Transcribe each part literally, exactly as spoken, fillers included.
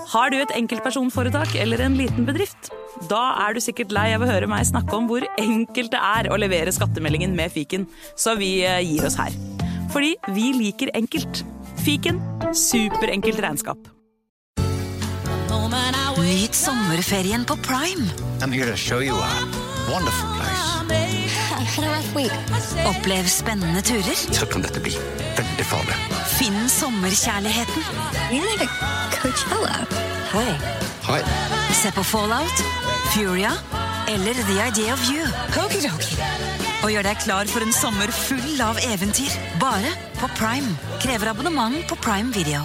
Har du et enkeltpersonforetak eller en liten bedrift? Da er du sikkert lei av å høre meg snakke om hvor enkelt det er å levere skattemeldingen med Fiken, så vi gir oss her. Fordi vi liker enkelt. Fiken, superenkelt regnskap. Nyt sommerferien på Prime. I'm here to show you a wonderful place. Had a rough week. Opplev spennende turer. Så kan dette bli veldig farlig. Finn sommerkjærligheten. You're like a Coachella. Hei. Hei. Se på Fallout, Furia eller The Idea of You. Okidoki. Og gjør deg klar for en sommer full av eventyr. Bare på Prime. Krever abonnement på Prime Video.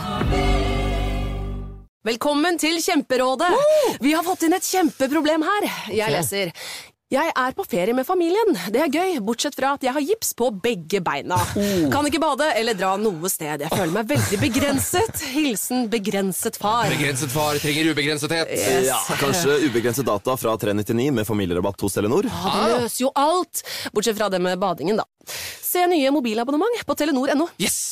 Velkommen til Kjemperådet. Vi har fått inn et kjempeproblem her. Jeg leser. Jeg er på ferie med familien. Det er gøy, bortsett fra at jeg har gips på begge beina. Kan ikke bade eller dra noe sted. Jeg føler meg veldig begrenset. Hilsen begrenset far. Begrenset far trenger ubegrensethet. Yes. Ja, kanskje ubegrenset data fra tre nittini med familierabatt hos Telenor. Ja, det løser jo alt. Bortsett fra det med badingen da. Se nye mobilabonnement på telenor punktum no. Yes!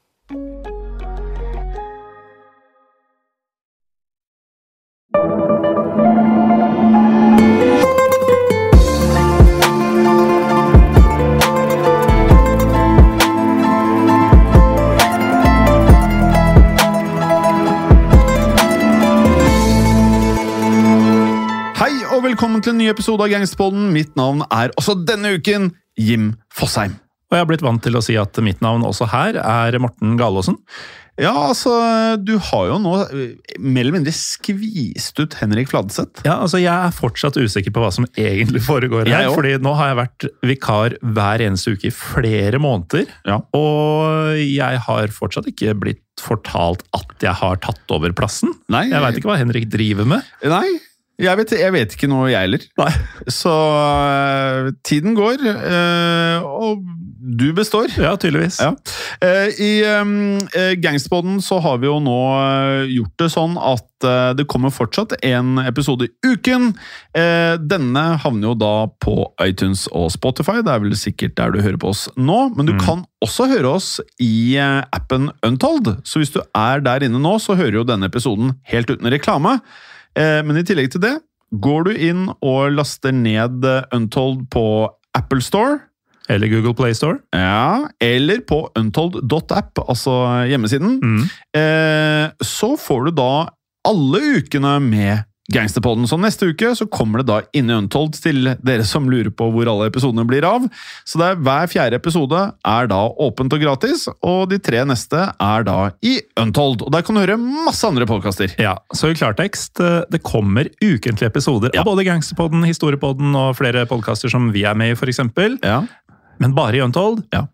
Hei og velkommen til en ny episode av Gangsterpodden. Mitt navn er også denne uken Jim Fosheim. Og jeg har blitt vant til å si at mitt navn også her er Morten Galaasen. Ja, altså, du har jo nå mer eller mindre skvist ut Henrik Fladseth. Ja, altså jeg er fortsatt usikker på hva som egentlig foregår her, fordi nå har jeg vært vikar hver eneste uke i flere måneder, Ja. og jeg har fortsatt ikke blitt fortalt at jeg har tatt over plassen. Nei. Jeg vet ikke hva Henrik driver med. Nei, jeg vet, jeg vet ikke noe jeg heller. Nei. Så uh, tiden går, uh, og du består. Ja, tydeligvis. Ja. Uh, I um, Gangsterpodden så har vi jo nå uh, gjort det sånn at uh, det kommer fortsatt en episode i uken. Uh, denne havner jo da på iTunes og Spotify, det er vel sikkert der du hører på oss nå, men du mm. kan også høre oss i uh, appen Untold, så hvis du er der inne nå, så hører jo denne episoden helt uten reklame. Men i tillegg til det, går du inn og laster ned Untold på Apple Store. Eller Google Play Store. Ja, eller på untold dot app, altså hjemmesiden. Mm. Eh, så får du da alle ukene med Gangsterpodden. Så neste uke så kommer det da inn i Untold til dere som lurer på hvor alle episodene blir av. Så det er hver fjerde episode er da åpent og gratis, og de tre neste er da i Untold. Og der kan du høre masse andre podcaster. Ja, så i klartekst, det kommer ukentlige episoder Ja. av både Gangsterpodden, Historiepodden og flere podcaster som vi er med i for eksempel. Ja. Men bare i Untold. Ja.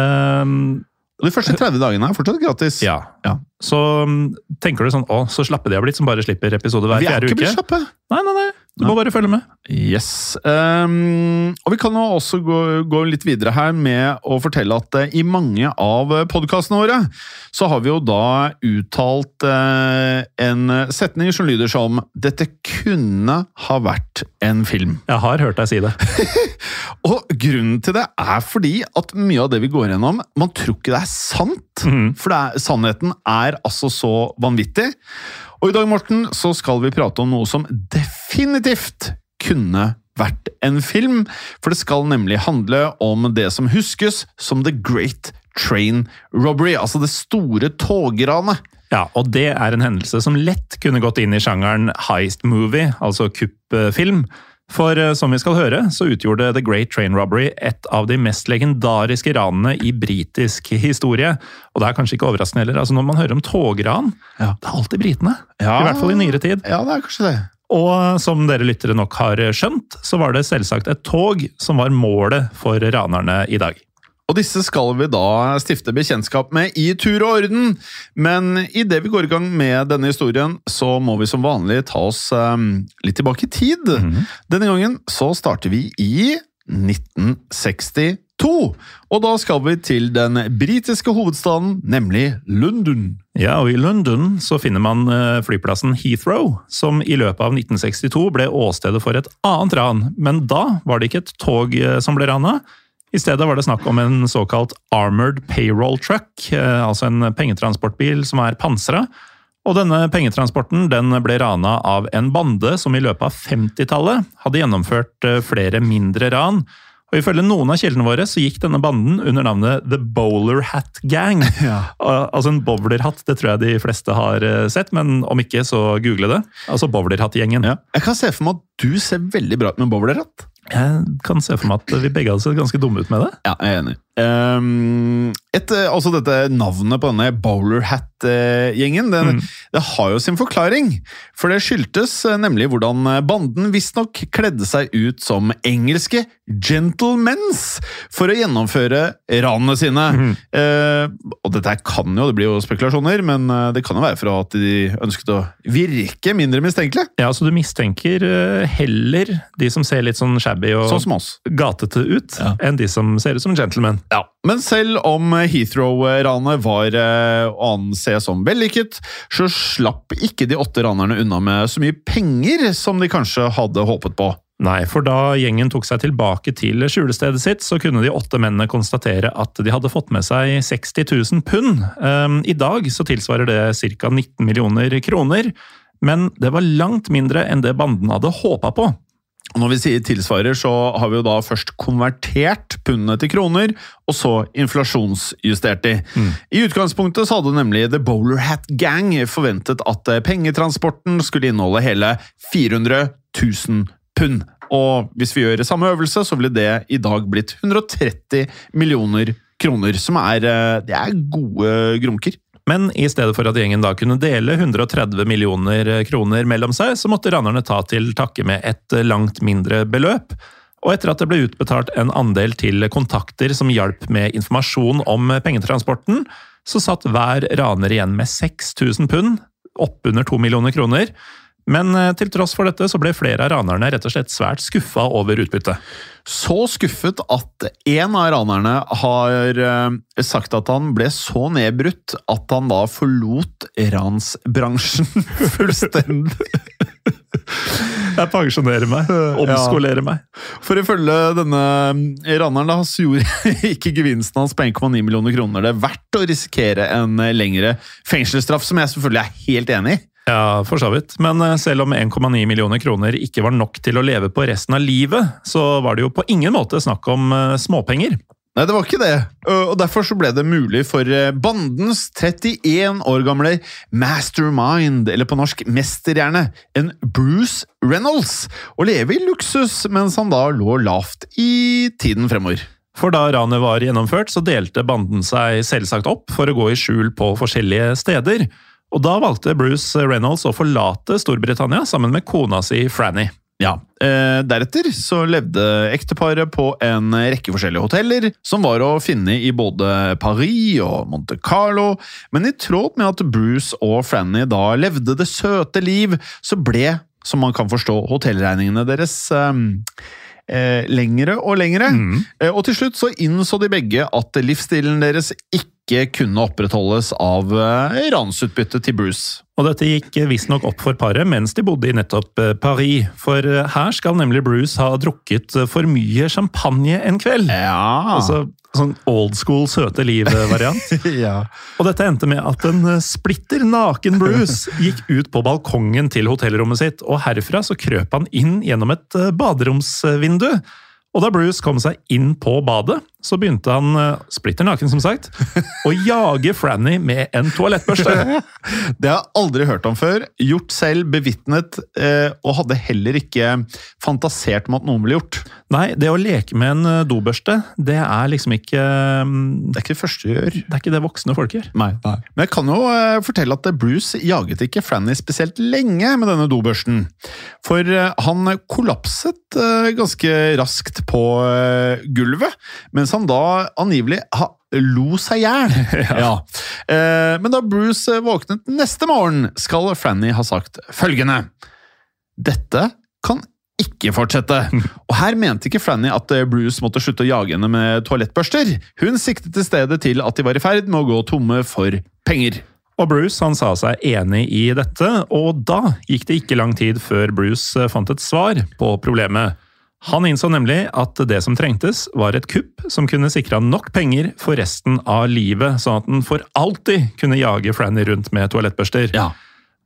Um, Og de første tretti dagene er fortsatt gratis. Ja. Ja. Så tenker du sånn, å, så slappe de har blitt som bare slipper episode hver Vi er fjerde ikke uke. blitt slappe. Nei, nei, nei. Du må bare følge med. Yes. Um, og vi kan jo også gå, gå litt videre her med å fortelle at uh, i mange av podcastene våre så har vi jo da uttalt uh, en setning som lyder som «Dette kunne ha vært en film». Jeg har hørt deg si det. Og grunnen til det er fordi at mye av det vi går gjennom, man tror ikke det er sant, mm. for det er, sannheten er altså så vanvittig. Og i dag, Morten, så skal vi prate om noe som definitivt kunne vært en film, for det skal nemlig handle om det som huskes som The Great Train Robbery, altså det store togranet. Ja, og det er en hendelse som lett kunne gått inn i sjangeren heist movie, altså kuppfilm. For som vi skal høre, så utgjorde The Great Train Robbery et av de mest legendariske ranene i britisk historie. Og det er kanskje ikke overraskende heller. Altså når man hører om togran, ja. Det er alltid britene. Ja. I hvert fall i nyere tid. Ja, det er kanskje det. Og som dere lyttere nok har skjønt, så var det selvsagt et tog som var målet for ranerne i dag. Og disse skal vi da stifte bekjentskap med i tur og orden. Men i det vi går i gang med denne historien, så må vi som vanlig ta oss um, litt tilbake i tid. Mm-hmm. Denne gangen så starter vi i nitten sekstito. Og da skal vi til den britiske hovedstaden, nemlig London. Ja, og i London så finner man flyplassen Heathrow, som i løpet av nitten sekstito ble åstedet for et annet ran. Men da var det ikke et tog som ble ranet. I stedet var det snakk om en såkalt armored payroll truck, altså en pengetransportbil som er pansret, Og denne pengetransporten den ble rana av en bande som i løpet av femtitallet hadde gjennomført flere mindre ran. Og ifølge noen av kjeldene våre så gikk denne banden under navnet The Bowler Hat Gang. Ja. Altså en bowlerhatt, det tror jeg de fleste har sett, men om ikke så google det. Altså bowlerhatt-gjengen. Ja. Jeg kan se for meg at du ser veldig bra ut med bowlerhatt. Jeg kan se for meg at vi begge hadde sett ganske dumme ut med det. Ja, jeg er enig. Um, et, altså dette navnet på denne Bowler Hat-gjengen, det, mm. det har jo sin forklaring. For det skyldtes nemlig hvordan banden visstnok kledde seg ut som engelske gentlemens for å gjennomføre ranene sine. Mm. Uh, og dette kan jo, det blir jo spekulasjoner, men det kan jo være for at de ønsket å virke mindre mistenkelige. Ja, så du mistenker heller de som ser litt sånn shabby og sånn som oss. Gatete ut, ja. Enn de som ser ut som gentlemen. Ja, men selv om Heathrow-ranet var å anse som vellykket, så slapp ikke de åtte ranerne unna med så mye penger som de kanskje hadde håpet på. Nei, for da gjengen tok seg tilbake til skjulestedet sitt, så kunne de åtte mennene konstatere at de hadde fått med seg seksti tusen pund. Um, I dag så tilsvarer det ca. nitten millioner kroner, men det var langt mindre enn det banden hadde håpet på. Og når vi sier tilsvarer, så har vi jo da først konvertert pundene til kroner, og så inflasjonsjustert de. Mm. I utgangspunktet så hadde nemlig The Bowler Hat Gang forventet at pengetransporten skulle inneholde hele fire hundre tusen pund. Og hvis vi gjør samme øvelse, så ville det i dag blitt hundre og tretti millioner kroner, som er, det er gode grunker. Men i stedet for at gjengen da kunne dele hundre og tretti millioner kroner mellom seg, så måtte ranerne ta til takke med et langt mindre beløp. Og etter at det ble utbetalt en andel til kontakter som hjalp med informasjon om pengetransporten, så satt hver raner igjen med seks tusen pund, oppunder to millioner kroner. Men til tross for dette så ble flere av ranerne rett og slett svært skuffa over utbyttet. Så skuffet at en av ranerne har sagt at han ble så nedbrutt at han da forlot ransbransjen fullstendig. Jeg pensjonerer meg, omskolerer meg. For ifølge denne raneren da, så gjorde ikke gevinsten hans på en komma ni millioner kroner det verdt å risikere en lengre fengselsstraff, som jeg selvfølgelig er helt enig i. Ja, for så vidt. Men selv om en komma ni millioner kroner ikke var nok til å leve på resten av livet, så var det jo på ingen måte snakk om småpenger. Nei, det var ikke det. Og derfor så ble det mulig for bandens trettien år gamle mastermind, eller på norsk mesterhjerne, en Bruce Reynolds, å leve i luksus mens han da lå lavt i tiden fremover. For da ranet var gjennomført, så delte banden seg selvsagt opp for å gå i skjul på forskjellige steder. Og da valgte Bruce Reynolds å forlate Storbritannia sammen med kona si Franny. Ja, eh, deretter så levde ekteparet på en rekke forskjellige hoteller, som var å finne i både Paris og Monte Carlo, men i tråd med at Bruce og Franny da levde det søte liv, så ble, som man kan forstå, hotellregningene deres eh, eh, lengre og lengre. Mm. Eh, og til slutt så innså de begge at livsstilen deres ikke kunne opprettholdes av ransutbyttet til Bruce. Og dette gikk visstnok opp for paret mens de bodde i nettopp Paris, for her skal nemlig Bruce ha drukket for mye champagne en kveld. Ja. Altså sånn old school søte liv-variant. Ja. Og dette endte med at en splitter naken Bruce gikk ut på balkongen til hotellrommet sitt, og herfra så krøp han inn gjennom et baderomsvindu. Og da Bruce kom seg inn på badet, så begynte han, splitter naken som sagt, å jage Franny med en toalettbørste. Det har jeg aldri hørt om før, gjort selv, bevittnet, eh, og hadde heller ikke fantasert om at noen ble gjort. Nei, det å leke med en dobørste, det er liksom ikke... Det er ikke det første du gjør. Det er ikke det voksne folk gjør. Nei, nei. Men jeg kan jo eh, fortelle at Bruce jaget ikke Franny spesielt lenge med denne dobørsten. For eh, han kollapset eh, ganske raskt på eh, gulvet, mens han da angivelig ha, lo seg ihjel. Ja. Ja. Eh, men da Bruce våknet neste morgen, skal Franny ha sagt følgende: dette kan ikke fortsette. Og her mente ikke Franny at Bruce måtte slutte å jage henne med toalettbørster. Hun siktet i stedet til at de var i ferd med å gå tomme for penger. Og Bruce han sa seg enig i dette, og da gikk det ikke lang tid før Bruce fant et svar på problemet. Han innså nemlig at det som trengtes var et kupp som kunne sikre nok penger for resten av livet, sånn at han for alltid kunne jage Franny rundt med toalettbørster. Ja.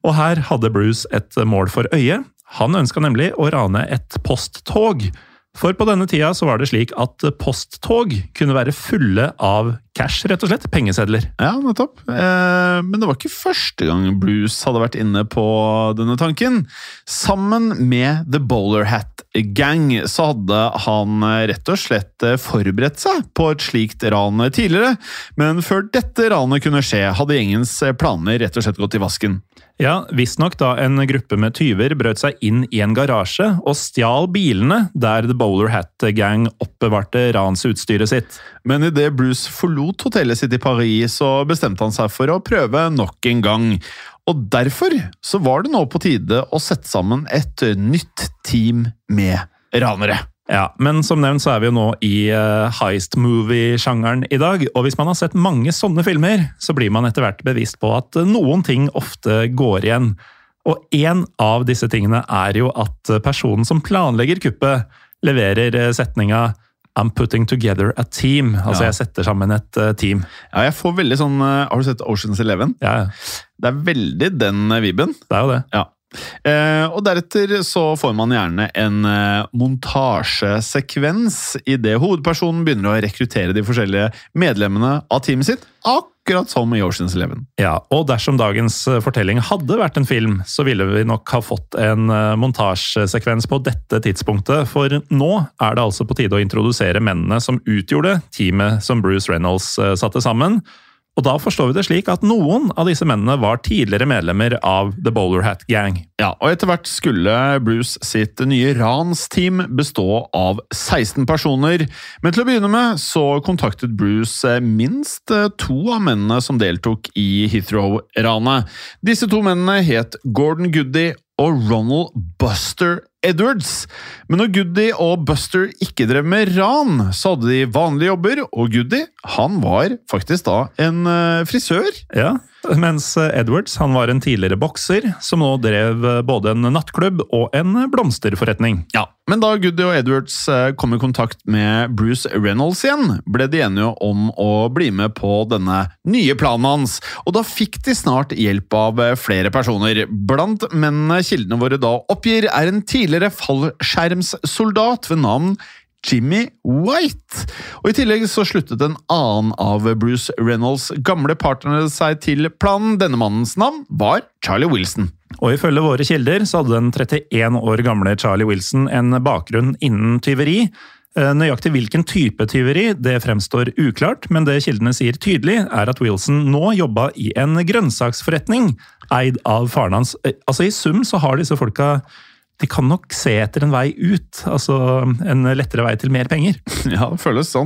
Og her hadde Bruce et mål for øye. Han ønsket nemlig å rane et posttog. For på denne tida så var det slik at posttog kunne være fulle av cash, rett og slett, pengesedler. Ja, nettopp. Eh, men det var ikke første gang Bruce hadde vært inne på denne tanken. Sammen med The Bowler Hat Gang så hadde han rett og slett forberedt seg på et slikt ran tidligere, men før dette ranet kunne skje, hadde gjengens planer rett og slett gått i vasken. Ja, visst nok da en gruppe med tyver brøt seg inn i en garasje og stjal bilene der The Bowler Hat Gang oppbevarte ransutstyret sitt. Men i det Bruce forlot hotellet sitt i Paris, så bestemte han seg for å prøve nok en gang. Og derfor så var det nå på tide å sette sammen et nytt team med ranere. Ja, men som nevnt så er vi jo nå i uh, heist-movie-sjangeren i dag, og hvis man har sett mange sånne filmer, så blir man etter hvert bevisst på at noen ting ofte går igjen. Og en av disse tingene er jo at personen som planlegger kuppet leverer setninga I'm putting together a team. Altså, ja. Jeg setter sammen et uh, team. Ja, jeg får veldig sånn... Uh, har du sett Ocean's Eleven? Ja. Det er veldig den uh, vibben. Det er jo det. Ja. Eh, og deretter så får man gjerne en eh, montasjesekvens i det hovedpersonen begynner å rekruttere de forskjellige medlemmene av teamet sitt, akkurat som i Ocean's Eleven. Ja, og dersom dagens fortelling hadde vært en film, så ville vi nok ha fått en montasjesekvens på dette tidspunktet, for nå er det altså på tide å introdusere mennene som utgjorde teamet som Bruce Reynolds satte sammen. Og da forstår vi det slik at noen av disse mennene var tidligere medlemmer av The Bowler Hat Gang. Ja, og etter hvert skulle Bruce sitt nye ransteam bestå av seksten personer. Men til å begynne med så kontaktet Bruce minst to av mennene som deltok i Heathrow-ranet. Disse to mennene het Gordon Goody og Ronald Buster Edwards. Men når Goody og Buster ikke drev med ran, så hadde de vanlige jobber, og Goody, han var faktisk da en frisør. Ja, mens Edwards, han var en tidligere bokser, som nå drev både en nattklubb og en blomsterforretning. Ja, men da Goody og Edwards kom i kontakt med Bruce Reynolds igjen, ble de enige om å bli med på denne nye planen hans, og da fikk de snart hjelp av flere personer. Blant mennene kildene våre da oppgir er en tidligere fallskjermssoldat ved navn Jimmy White. Og i tillegg så sluttet en annen av Bruce Reynolds gamle partnere seg til planen. Denne mannens navn var Charlie Wilson. Og ifølge våre kilder så hadde den trettien år gamle Charlie Wilson en bakgrunn innen tyveri. Nøyaktig hvilken type tyveri, det fremstår uklart, men det kildene sier tydelig er at Wilson nå jobba i en grønnsaksforretning, eid av faren hans. Altså i sum så har disse folka, de kan nok se etter en vei ut, altså en lettere vei til mer penger. Ja, det føles sånn.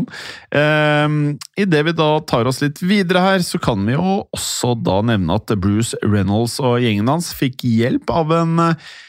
Eh, I det vi da tar oss litt videre her, så kan vi jo også da nevne at Bruce Reynolds og gjengen hans fikk hjelp av en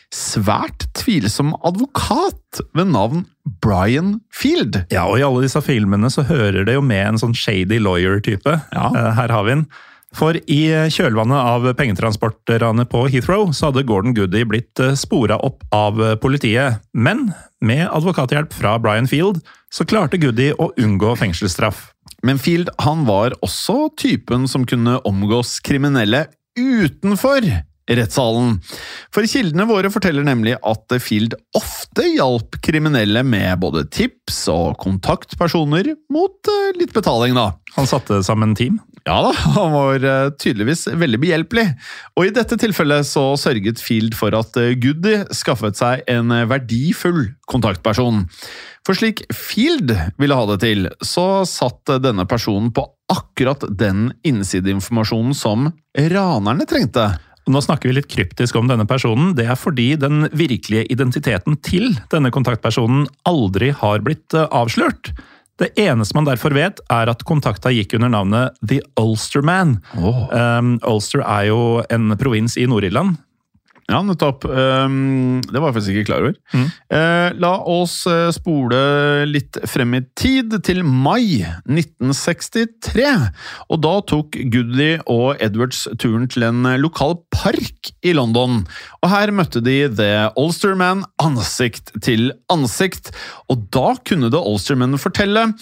svært tvilsom advokat ved navn Brian Field. Ja, og i alle disse filmene så hører det jo med en sånn shady lawyer-type. Ja. Her har vi den. For i kjølvannet av pengetransportranet på Heathrow så hadde Gordon Goody blitt sporet opp av politiet. Men med advokathjelp fra Brian Field så klarte Goody å unngå fengselsstraff. Men Field, han var også typen som kunne omgås kriminelle utenfor rettssalen. For kildene våre forteller nemlig at Field ofte hjalp kriminelle med både tips og kontaktpersoner mot litt betaling da. Han satte sammen team? Ja da, han var tydeligvis veldig behjelpelig. Og i dette tilfellet så sørget Field for at Goody skaffet seg en verdifull kontaktperson. For slik Field ville ha det til, så satt denne personen på akkurat den innsideinformasjonen som ranerne trengte. Nå snakker vi litt kryptisk om denne personen. Det er fordi den virkelige identiteten til denne kontaktpersonen aldri har blitt avslørt. Det eneste man derfor vet er at kontakta gikk under navnet The Ulster Man. Oh. Um, Ulster er jo en provins i Nord-Irland. Ja, nettopp. Um, det var jeg faktisk ikke klar over. Mm. Uh, la oss uh, spole litt frem i tid til mai nitten sekstitre. Og da tok Goody og Edwards turen til en lokal park i London. Og her møtte de The Ulster Man ansikt til ansikt. Og da kunne The Ulster Man fortelle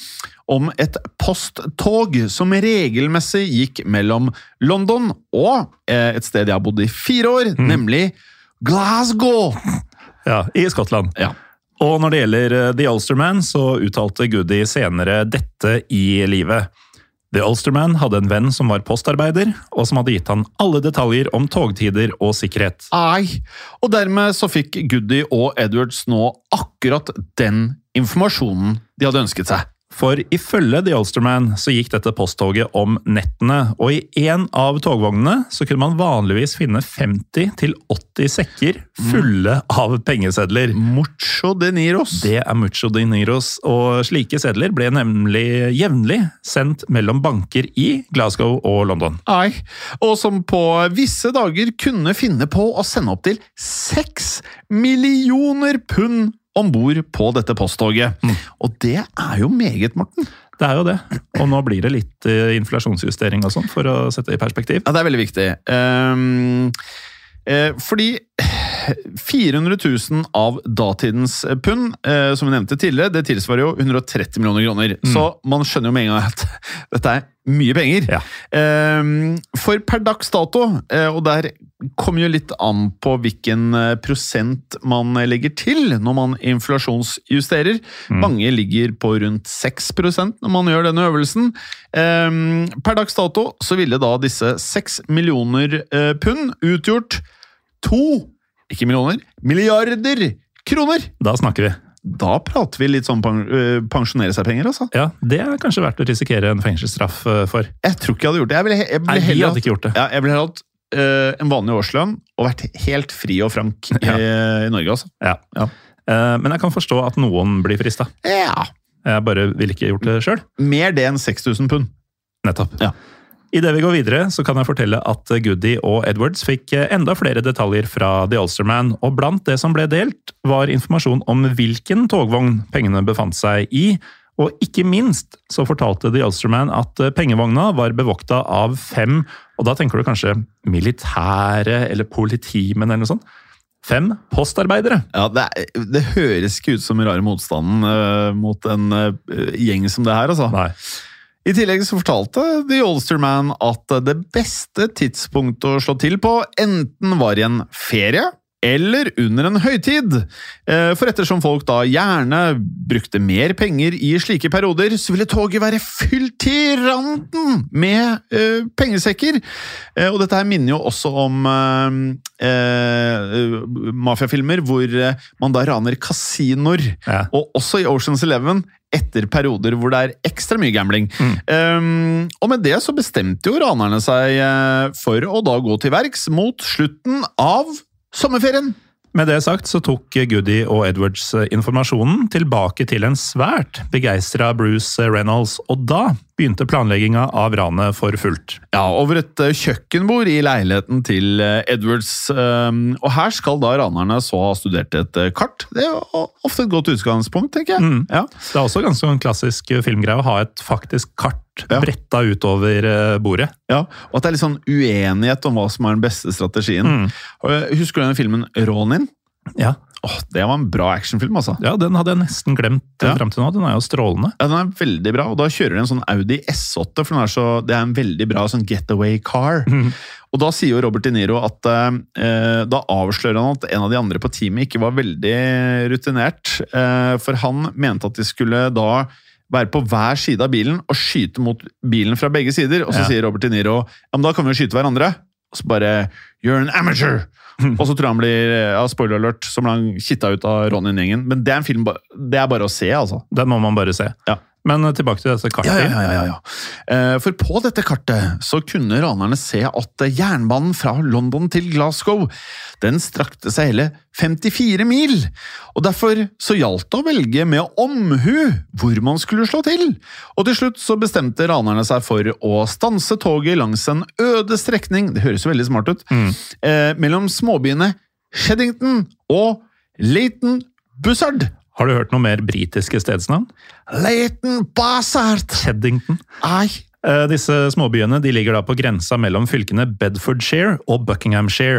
om et posttog som regelmessig gikk mellom London og et sted jeg har bodd i fire år, mm. nemlig Glasgow. Ja, i Skottland. Ja. Og når det gjelder The Ulsterman, så uttalte Goody senere dette i livet. The Ulsterman hadde en venn som var postarbeider, og som hadde gitt han alle detaljer om togtider og sikkerhet. Ai, og dermed så fikk Goody og Edwards nå akkurat den informasjonen de hadde ønsket seg. For ifølge The Ulsterman så gikk dette posttoget om nettene, og i en av togvognene så kunne man vanligvis finne femti til åtti sekker fulle av pengesedler. Mucho dineros. Det er mucho dineros, og slike sedler ble nemlig jevnlig sendt mellom banker i Glasgow og London. Ai, og som på visse dager kunne finne på å sende opp til seks millioner pund ombord på dette posttoget. Mm. Og det er jo meget, Morten. Det er jo det. Og nå blir det litt inflasjonsjustering og sånt, for å sette det i perspektiv. Ja, det er veldig viktig. Um, eh, fordi fire hundre tusen av datidens pund, eh, som vi nevnte tidligere, det tilsvarer jo hundre og tretti millioner kroner. Mm. Så man skjønner jo med en gang at dette er mye penger. Ja. Um, for per dags dato, eh, og der kommer jo litt an på hvilken prosent man legger til når man inflasjonsjusterer. Mm. Mange ligger på rundt seks prosent når man gjør denne øvelsen. Um, per dags dato så ville da disse seks millioner uh, pund utgjort to, ikke millioner, milliarder kroner. Da snakker vi. Da prater vi litt sånn pens pensjonere seg penger, altså. Ja, det er kanskje verdt å risikere en fengselsstraff for. Jeg tror ikke jeg hadde gjort det. Jeg ville, jeg ville Nei, vi heller hadde ikke gjort det. Ja, jeg ville heller hatt Uh, en vanlig årslønn og vært helt fri og frank ja. i, i Norge, altså. Ja. Ja. Uh, men jeg kan forstå at noen blir frista. Ja. Jeg bare ville ikke gjort det selv. Mer det enn seks tusen pund. Nettopp. Ja. I det vi går videre, så kan jeg fortelle at Goody og Edwards fikk enda flere detaljer fra The Ulsterman, og blant det som ble delt var informasjon om hvilken togvogn pengene befant seg i. Og ikke minst så fortalte The Ulsterman at pengevogna var bevokta av fem, og da tenker du kanskje militære eller politimenn eller noe sånt. Fem postarbeidere. Ja, det, er, det høres ikke ut som rare motstanden uh, mot en uh, gjeng som det her, altså. Nei. I tillegg så fortalte The Ulsterman at det beste tidspunktet å slå til på enten var i en ferie, eller under en høytid. For ettersom folk da gjerne brukte mer penger i slike perioder, så ville toget være fylt til randen med uh, pengesekker. Uh, og dette her minner jo også om uh, uh, mafiafilmer, hvor uh, man da raner kasinoer. Ja. Og også i Ocean's Eleven, etter perioder hvor det er ekstra mye gambling. Mm. Um, og med det så bestemte jo ranerne seg uh, for å da gå til verks mot slutten av sommerferien. Med det sagt så tok Goody og Edwards informasjonen tilbake til en svært begeistret Bruce Reynolds, og da begynte planlegginga av ranet for fullt. Ja, over et kjøkkenbord i leiligheten til Edwards, og her skal da ranerne så ha studert et kart. Det er ofte et godt utgangspunkt, tenker jeg. Mm. Ja. Det er også ganske en klassisk filmgreie å ha et faktisk kart ja. bretta utover bordet. Ja, og at det er litt sånn uenighet om hva som er den beste strategien. Mm. Husker du denne filmen Ronin? Ja. Åh, det var en bra actionfilm, altså. Ja, den hadde jeg nesten glemt ja. frem til nå. Den er jo strålende. Ja, den er veldig bra, og da kjører de en sånn Audi S åtte, for den er så, det er en veldig bra sånn getaway car. Mm. Og da sier jo Robert De Niro at eh, da avslører han at en av de andre på teamet ikke var veldig rutinert, eh, for han mente at de skulle da være på hver side av bilen og skyte mot bilen fra begge sider, og så ja. sier Robert De Niro, ja, men da kan vi jo skyte hverandre. Og så bare, you're an amateur! Og så tror jeg han blir, ja, spoiler alert, så ble han kitta ut av Ronin-gjengen. Men det er en film, det er bare å se, altså. Den må man bare se. Ja. Men tilbake til dette kartet. Ja, ja, ja, ja. For på dette kartet så kunne ranerne se at jernbanen fra London til Glasgow, den strakte seg hele femtifire mil. Og derfor så gjaldt det å velge med omhu hvor man skulle slå til. Og til slutt så bestemte ranerne seg for å stanse toget langs en øde strekning, det høres jo veldig smart ut, mm. eh, mellom småbyene Sheddington og Leighton Buzzard. Har du hørt noe mer britiske stedsnavn? Leighton Buzzard! Sheddington. Ai. Eh, disse småbyene de ligger da på grensa mellom fylkene Bedfordshire og Buckinghamshire.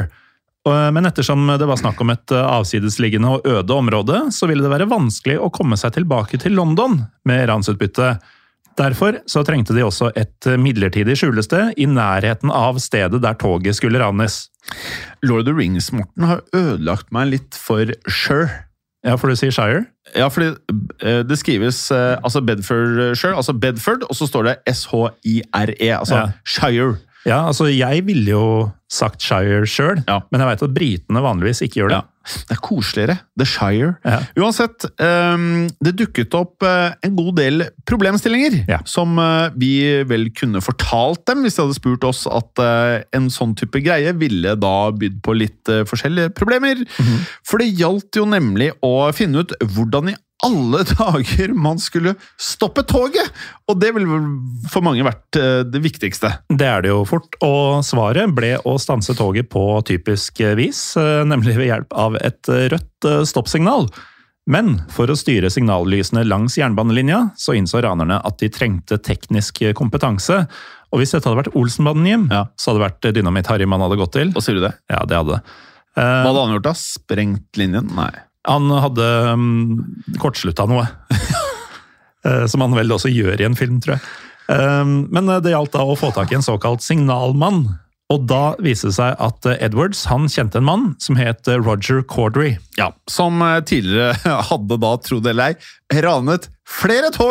Men ettersom det var snakk om et avsidesliggende og øde område, så ville det være vanskelig å komme seg tilbake til London med ransutbytte. Derfor så trengte de også et midlertidig skjulested i nærheten av stedet der toget skulle ranes. Lord of the Rings, Morten, har ødelagt meg litt for Shire. Ja, for du sier Shire? Ja, fordi det skrives altså Bedfordshire, altså Bedford, og så står det S H I R E, altså ja. Shire. Ja, altså jeg ville jo sagt Shire selv, ja. Men jeg vet at britene vanligvis ikke gjør det. Ja. Det er koseligere, The Shire. Ja. Uansett, um, det dukket opp uh, en god del problemstillinger, ja. Som uh, vi vel kunne fortalt dem hvis de hadde spurt oss at uh, en sånn type greie ville da bydd på litt uh, forskjellige problemer. Mm-hmm. For det gjaldt jo nemlig å finne ut hvordan i alle dager man skulle stoppe toget, og det ville for mange vært det viktigste. Det er det jo fort, og svaret ble å stanse toget på typisk vis, nemlig ved hjelp av et rødt stoppsignal. Men for å styre signallysene langs jernbanelinja, så innså ranerne at de trengte teknisk kompetanse, og hvis dette hadde vært Olsenbanden-hjem, ja. Så hadde det vært Dynamitt-Harry man hadde gått til. Hva sier du det? Ja, det hadde det. Hva hadde han gjort da? Sprengt linjen? Nei. Han hadde um, kortsluttet noe, som han vel også gjør i en film, tror jeg. Um, men det gjaldt da å få tak i en såkalt signalmann, og da viste det seg at Edwards, han kjente en mann som het Roger Corddry. Ja, som tidligere hadde da, tro det eller ei, ranet flere tog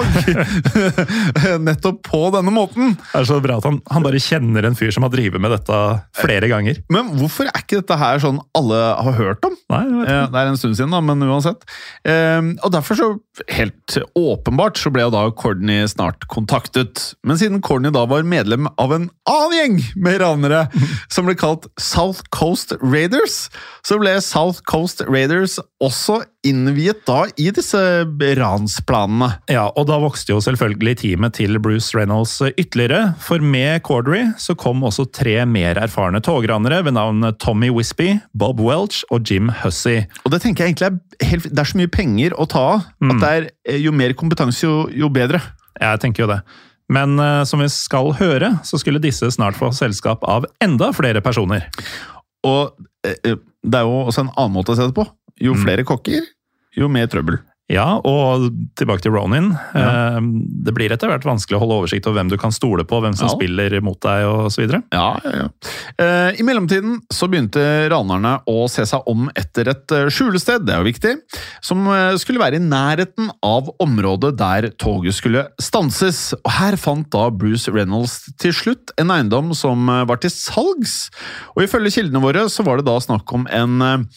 nettopp på denne måten. Det er så bra at han, han bare kjenner en fyr som har drivet med dette flere ganger. Men hvorfor er ikke dette her sånn alle har hørt om? Nei, jeg vet ikke. Det er en stund siden da, men uansett. Og derfor så, helt åpenbart, så ble jo da Courtney snart kontaktet. Men siden Courtney da var medlem av en annen gjeng med ranere, som ble kalt South Coast Raiders, så ble South Coast Raiders også innviet da i disse ransplanene. Ja, og da vokste jo selvfølgelig teamet til Bruce Reynolds ytterligere, for med Corddry så kom også tre mer erfarne togranere ved navn Tommy Wispy, Bob Welch og Jim Hussey. Og det tenker jeg egentlig er, helt, det er så mye penger å ta av, mm. at det er jo mer kompetanse jo, jo bedre. Jeg tenker jo det. Men uh, som vi skal høre, så skulle disse snart få selskap av enda flere personer. Og uh, det er jo også en annen måte å se det på. Jo flere mm. kokker, jo mer trøbbel. Ja, og tilbake til Ronin. Ja. Det blir etter hvert vanskelig å holde oversikt over hvem du kan stole på, hvem som ja. Spiller mot deg og så videre. Ja, ja, ja. I mellomtiden så begynte ranerne å se seg om etter et skjulested, det er jo viktig, som skulle være i nærheten av området der toget skulle stanses. Og her fant da Bruce Reynolds til slutt en eiendom som var til salgs. Og ifølge kildene våre så var det da snakk om en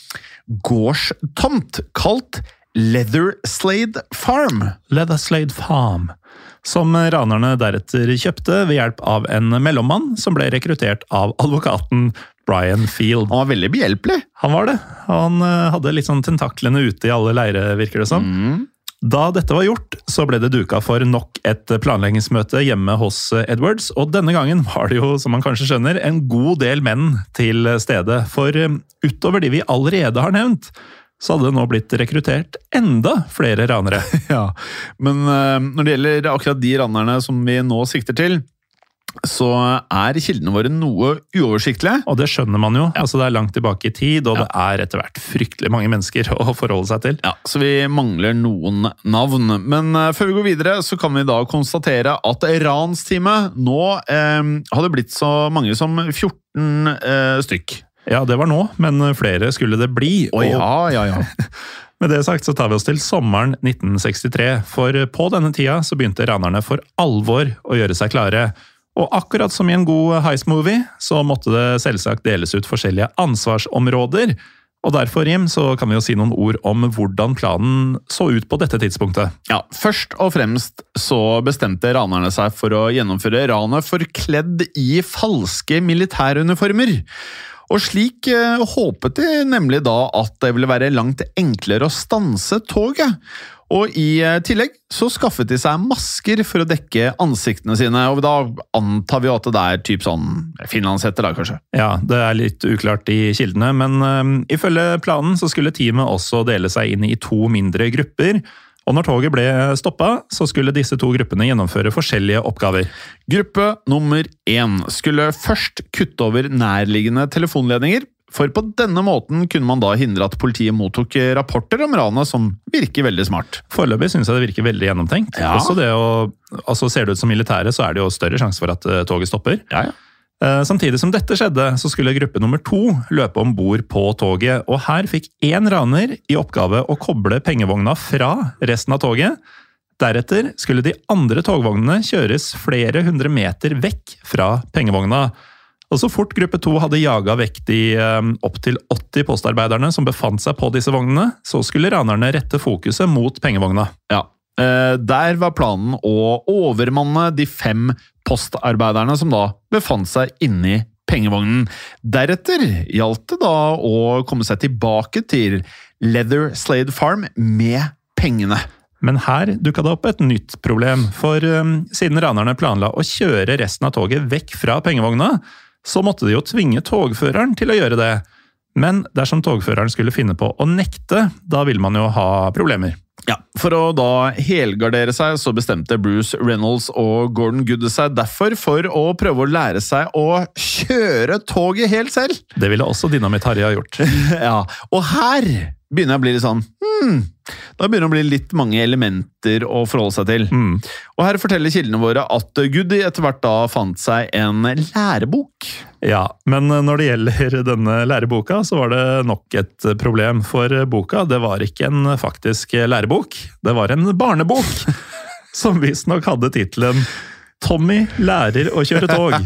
gårdstomt kalt Leatherslade Farm. Leatherslade Farm, som ranerne deretter kjøpte ved hjelp av en mellommann som ble rekruttert av advokaten Brian Field. Han var veldig behjelpelig. Han var det. Han hadde litt sånn tentaklene ute i alle leire, virker det som. Mm. Da dette var gjort, så ble det duka for nok et planleggingsmøte hjemme hos Edwards, og denne gangen var det jo, som man kanskje skjønner, en god del menn til stedet. For utover de vi allerede har nevnt, så hadde det nå blitt rekruttert enda flere ranere. Ja, men uh, når det gjelder akkurat de ranerne som vi nå sikter til, så er kildene våre noe uoversiktlige. Og det skjønner man jo. Ja. Altså det er langt tilbake i tid, og ja. Det er etter hvert fryktelig mange mennesker å forholde seg til. Ja, så vi mangler noen navn. Men uh, før vi går videre, så kan vi da konstatere at ransteamet nå uh, hadde blitt så mange som fjorten uh, stykk. Ja, det var nå, men flere skulle det bli. Å, ja, ja, ja. Med det sagt så tar vi oss til sommeren nitten sekstitre, for på denne tida så begynte ranerne for alvor å gjøre seg klare. Og akkurat som i en god heist-movie, så måtte det selvsagt deles ut forskjellige ansvarsområder. Og derfor, Jim, så kan vi jo si noen ord om hvordan planen så ut på dette tidspunktet. Ja, først og fremst så bestemte ranerne seg for å gjennomføre ranet forkledd i falske militæruniformer. Og slik eh, håpet de nemlig da at det ville være langt enklere å stanse toget. Og i eh, tillegg så skaffet de seg masker for å dekke ansiktene sine, og da antar vi at det er typ sånn finlandshetter da, kanskje. Ja, det er litt uklart i kildene, men um, ifølge planen så skulle teamet også dele seg inn i to mindre grupper. Og når toget ble stoppet, så skulle disse to gruppene gjennomføre forskjellige oppgaver. Gruppe nummer én skulle først kutte over nærliggende telefonledninger, for på denne måten kunne man da hindre at politiet mottok rapporter om ranet, som virker veldig smart. Foreløpig synes jeg det virker veldig gjennomtenkt. Ja. Også det å, altså ser det ut som militære, så er det jo større sjanse for at toget stopper. Ja, ja. Samtidig som dette skjedde, så skulle gruppe nummer to løpe ombord på toget, og her fikk en raner i oppgave å koble pengevogna fra resten av toget. Deretter skulle de andre togvognene kjøres flere hundre meter vekk fra pengevogna. Og så fort gruppe to hadde jaget vekk de opp til åtti postarbeiderne som befant seg på disse vognene, så skulle ranerne rette fokuset mot pengevogna. Ja, der var planen å overmanne de fem postarbeiderne som da befant seg inne i pengevognen. Deretter gjaldt det da å komme seg tilbake til Leather Slade Farm med pengene. Men her dukket det opp et nytt problem, for um, siden ranerne planla å kjøre resten av toget vekk fra pengevogna, så måtte de jo tvinge togføreren til å gjøre det. Men dersom togføreren skulle finne på å nekte, da vil man jo ha problemer. Ja, for å da helgardere seg så bestemte Bruce Reynolds og Gordon Goodde seg derfor for å prøve å lære seg å kjøre toget helt selv. Det ville også Dynamit-Harry ha gjort. Ja, og her begynner jeg å bli litt sånn, hmm, da begynner det å bli litt mange elementer å forholde seg til. Mm. Og her forteller kildene våre at Goody etter hvert da fant seg en lærebok. Ja, men når det gjelder denne læreboka, så var det nok et problem, for boka, det var ikke en faktisk lærebok, det var en barnebok, som visst nok hadde titelen Tommy lærer å kjøre tog.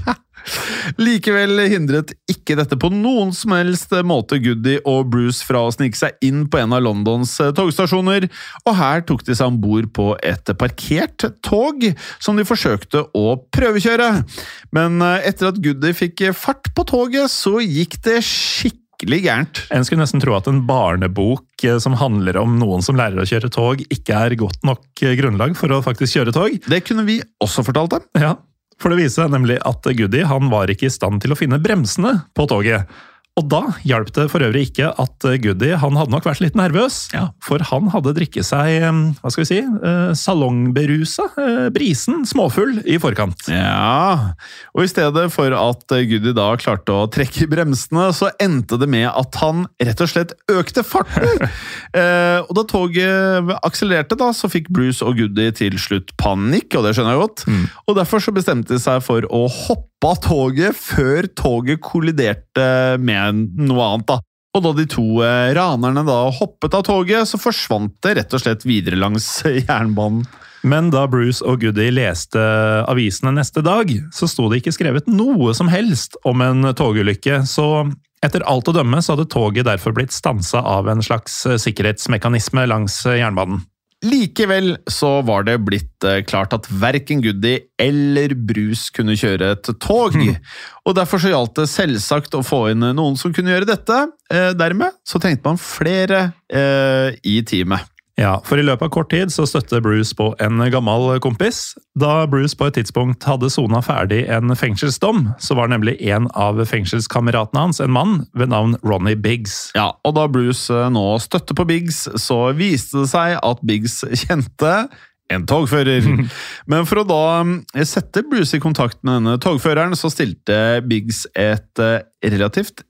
Likevel hindret ikke dette på noen som helst måte Goody og Bruce fra å snike seg inn på en av Londons togstasjoner, og her tok de seg ombord på et parkert tog som de forsøkte å prøvekjøre. Men etter at Goody fikk fart på toget, så gikk det skikkelig gærent. En skulle nesten tro at en barnebok som handler om noen som lærer å kjøre tog, ikke er godt nok grunnlag for å faktisk kjøre tog. Det kunne vi også fortalt dem. Ja. For det viser seg nemlig at Goody han var ikke i stand til å finne bremsene på toget. Og da hjalp det for øvrig ikke at Goody han hadde nok vært litt nervøs, ja. For han hadde drikket seg, hva skal vi si, salongberusa, brisen, småfull i forkant. Ja, og i stedet for at Goody da klarte å trekke bremsene, så endte det med at han rett og slett økte farten. eh, og da toget akselererte da, så fikk Bruce og Goody til slutt panikk, og det skjønner jeg godt. Mm. Og derfor så bestemte de seg for å hoppe av toget før toget kolliderte med noe annet da. Og da de to ranerne da hoppet av toget, så forsvant det rett og slett videre langs jernbanen. Men da Bruce og Goody leste avisene neste dag, så sto det ikke skrevet noe som helst om en togulykke, så etter alt å dømme så hadde toget derfor blitt stanset av en slags sikkerhetsmekanisme langs jernbanen. Likevel så var det blitt klart at hverken Goody eller Bruce kunne kjøre et tog, mm. og derfor så gjaldt det selvsagt å få inn noen som kunne gjøre dette. Eh, dermed så tenkte man flere eh, i teamet. Ja, for i løpet av kort tid så støtte Bruce på en gammel kompis. Da Bruce på et tidspunkt hadde sona ferdig en fengselsdom, så var nemlig en av fengselskameratene hans en mann ved navn Ronnie Biggs. Ja, og da Bruce nå støtte på Biggs, så viste det seg at Biggs kjente en togfører. Men for å da sette Bruce i kontakt med denne togføreren, så stilte Biggs et relativt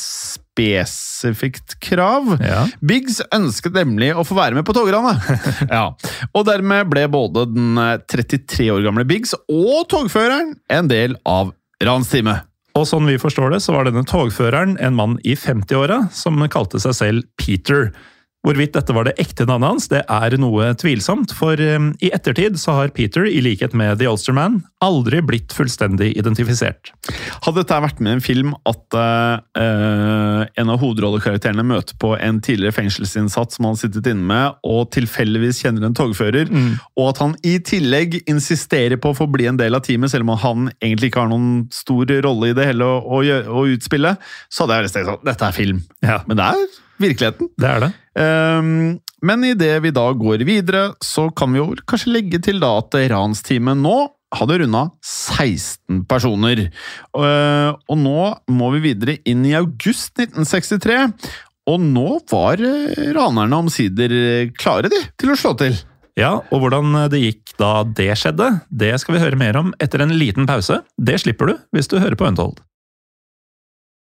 spesifikt krav. Ja. Biggs ønsket nemlig å få være med på togranet. Ja. Og dermed ble både den trettitre år gamle Biggs og togføreren en del av ransteamet. Og sånn vi forstår det, så var denne togføreren en mann i femti-åra som kalte seg selv Peter. Hvorvidt dette var det ekte navnet hans, det er noe tvilsomt, for um, i ettertid så har Peter, i likhet med The Ulsterman, aldri blitt fullstendig identifisert. Hadde dette vært med en film at uh, en av hovedrollekarakterene møter på en tidligere fengselsinnsatt som han har sittet inne med, og tilfeldigvis kjenner en togfører, mm. og at han i tillegg insisterer på å få bli en del av teamet, selv om han egentlig ikke har noen stor rolle i det hele å, å, å utspille, så hadde jeg rett og slett sagt, dette er film. Ja. Men det er virkeligheten. Det er det. Um, men i det vi da går videre, så kan vi jo kanskje legge til da at ransteamet nå hadde rundet seksten personer. Uh, og nå må vi videre inn i august nitten sekstitre, og nå var ranerne omsider klare de til å slå til. Ja, og hvordan det gikk da det skjedde, det skal vi høre mer om etter en liten pause. Det slipper du hvis du hører på Untold.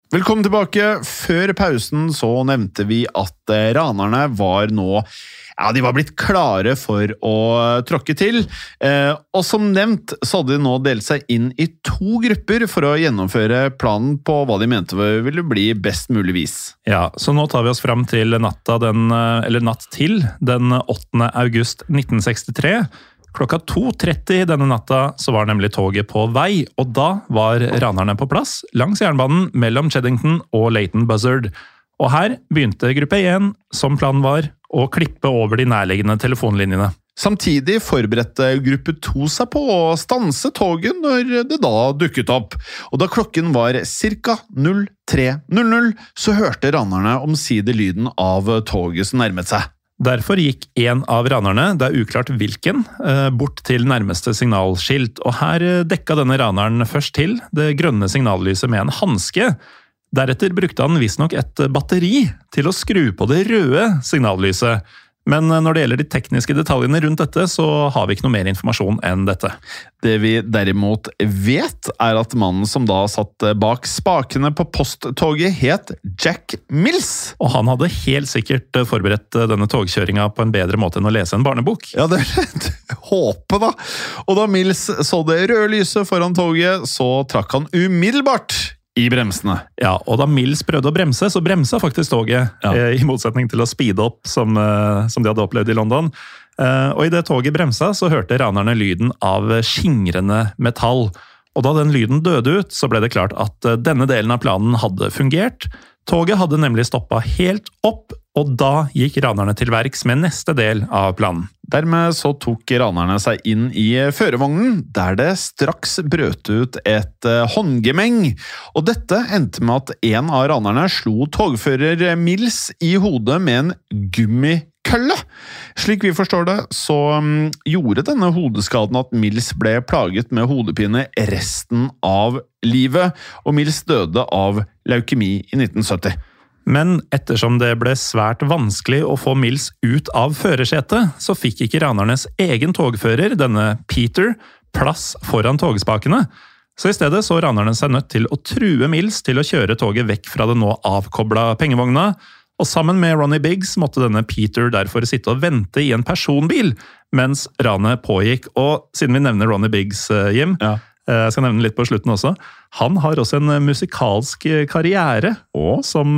Velkommen tilbake. Før pausen så nevnte vi at ranerne var nå, ja, de var blitt klare for å tråkke til. Eh, og som nevnt så hadde de nå delt seg inn i to grupper for å gjennomføre planen på hva de mente ville bli best mulig vis. Ja, så nå tar vi oss fram til natta den, eller natt til den åttende august nitten sekstitre. Klokka to tretti denne natta så var nemlig toget på vei, og da var ranerne på plass langs jernbanen mellom Cheddington og Leighton Buzzard. Og her begynte gruppe én, som planen var, å klippe over de nærliggende telefonlinjene. Samtidig forberedte gruppe to seg på å stanse toget når det da dukket opp. Og da klokken var cirka null tre null null, så hørte ranerne omsider lyden av toget som nærmet seg. Derfor gikk en av ranerne, det er uklart hvilken, bort til nærmeste signalskilt, og her dekka denne raneren først til det grønne signallyset med en handske. Deretter brukte han visstnok et batteri til å skru på det røde signallyset. Men når det gjelder de tekniske detaljene rundt dette, så har vi ikke noe mer informasjon enn dette. Det vi derimot vet, er at mannen som da satt bak spakene på posttoget het Jack Mills. Og han hadde helt sikkert forberedt denne togkjøringa på en bedre måte enn å lese en barnebok. Ja, det er et håpe da. Og da Mills så det røde lyset foran toget, så trakk han umiddelbart i bremsene. Ja, og da Mills prøvde å bremse, så bremsa faktisk toget, ja. eh, i motsetning til å speede opp, som, eh, som de hadde opplevd i London. Eh, og i det toget bremsa, så hørte ranerne lyden av skingrende metall. Og da den lyden døde ut, så ble det klart at eh, denne delen av planen hadde fungert. Toget hadde nemlig stoppet helt opp, og da gikk ranerne til verks med neste del av planen. Dermed så tok ranerne seg inn i førervognen, der det straks brøt ut et håndgemeng. Og dette endte med at en av ranerne slo togfører Mills i hodet med en gummikølle. Slik vi forstår det, så gjorde denne hodeskaden at Mills ble plaget med hodepine resten av livet, og Mills døde av leukemi i nitten sytti. Men ettersom det ble svært vanskelig å få Mills ut av førersetet, så fikk ikke ranernes egen togfører, denne Peter, plass foran togspakene. Så i stedet så ranerne seg nødt til å true Mills til å kjøre toget vekk fra det nå avkobla pengevogna, og sammen med Ronnie Biggs måtte denne Peter derfor sitte og vente i en personbil mens ranet pågikk. Og siden vi nevner Ronnie Biggs, Jim, ja. Jeg skal nevne litt på slutten også. Han har også en musikalsk karriere, og som,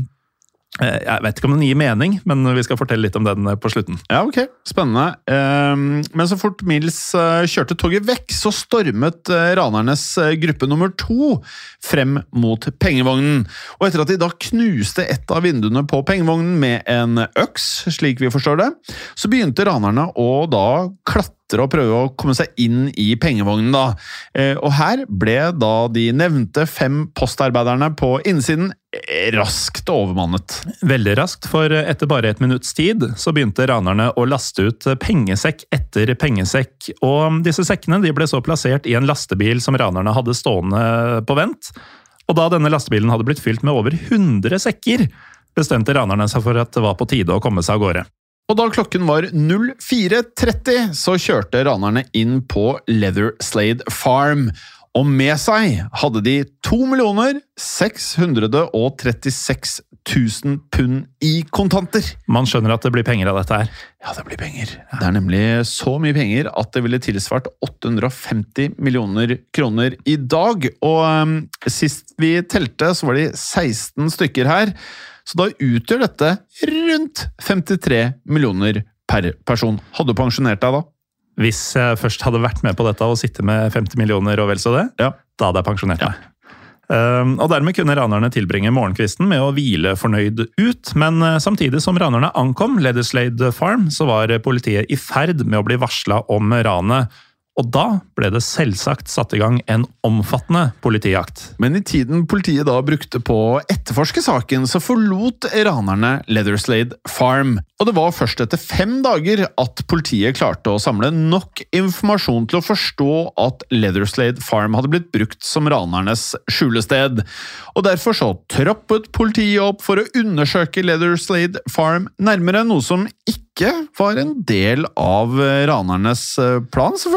jeg vet ikke om den gir mening, men vi skal fortelle litt om den på slutten. Ja, ok. Spennende. Men så fort Mills kjørte toget vekk, så stormet ranernes gruppe nummer to frem mot pengevognen. Og etter at de da knuste et av vinduene på pengevognen med en øks, slik vi forstår det, så begynte ranerne å da klatre og prøve å komme seg inn i pengevognen da. Og her ble da de nevnte fem postarbeiderne på innsiden raskt overmannet. Veldig raskt, for etter bare et minutts tid så begynte ranerne å laste ut pengesekk etter pengesekk, og disse sekkene de ble så plassert i en lastebil som ranerne hadde stående på vent. Og da denne lastebilen hadde blitt fylt med over hundre sekker, bestemte ranerne seg for at det var på tide å komme seg av gårde. Og da klokken var null fire tretti, så kjørte ranerne inn på Leather Slade Farm. Og med seg hadde de to millioner seks hundre og trettiseks tusen pund i kontanter. Man skjønner at det blir penger av dette her. Ja, det blir penger. Det er nemlig så mye penger at det ville tilsvart åtte hundre og femti millioner kroner i dag. Og um, sist vi telte så var de seksten stykker her. Så da utgjør dette rundt femtitre millioner per person. Hadde du pensjonert deg da? Hvis jeg først hadde vært med på dette og sitte med femti millioner og vel så det, ja. Da hadde jeg pensjonert meg. Ja. Um, og dermed kunne ranerne tilbringe morgenkvisten med å hvile fornøyd ut, men samtidig som ranerne ankom Leather Slade Farm, så var politiet i ferd med å bli varslet om ranet. Og da ble det selvsagt satt i gang en omfattende politijakt. Men i tiden politiet da brukte på å etterforske saken, så forlot ranerne Leather Slade Farm. Og det var først etter fem dager at politiet klarte å samle nok informasjon til å forstå at Leather Slade Farm hadde blitt brukt som ranernes skjulested. Og derfor så troppet politiet opp for å undersøke Leather Slade Farm nærmere, noe som ikke var en del av ranernes plan, selvfølgelig.